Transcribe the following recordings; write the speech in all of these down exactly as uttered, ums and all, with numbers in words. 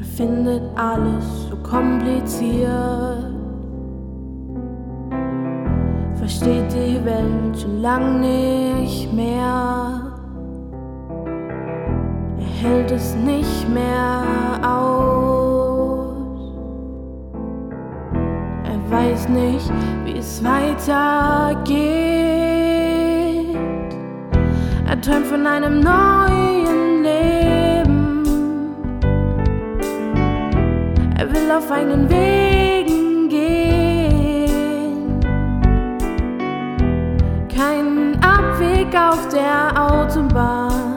Er findet alles so kompliziert, versteht die Welt schon lang nicht mehr. Er hält es nicht mehr aus. Er weiß nicht, wie es weitergeht. Er träumt von einem neuen Leben. Er will auf eigenen Wegen gehen. Kein Abweg auf der Autobahn.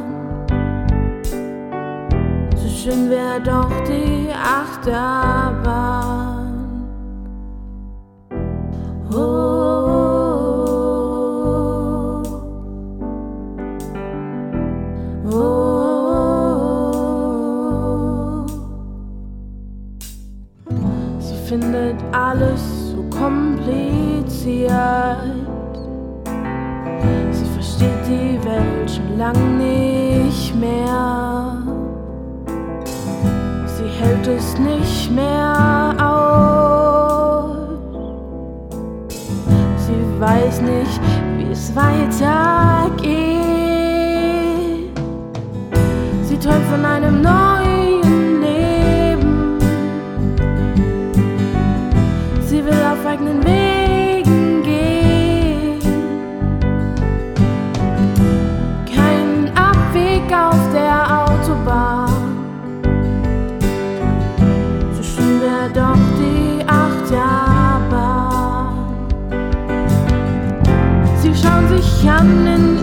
So schön wäre doch die Achterbahn. Oh. Sie findet alles so kompliziert. Sie versteht die Welt schon lang nicht mehr. Sie hält es nicht mehr aus. Sie weiß nicht, wie es weitergeht. Sie träumt von einem neuen Leben. Sie will auf eigenen Wegen gehen. Kein Abweg auf der Autobahn. So schön wäre doch die Achterbahn. Sie schauen sich an in